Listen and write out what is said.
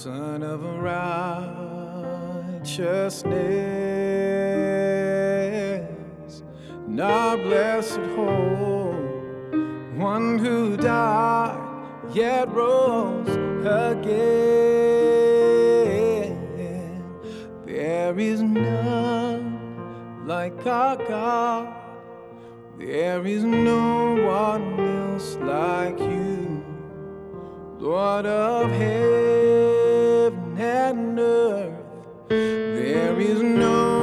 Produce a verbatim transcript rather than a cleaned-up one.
Son of righteousness, and our blessed hope, one who died yet rose again. There is none like our God, there is no one else like you, Lord of heaven and earth. There is no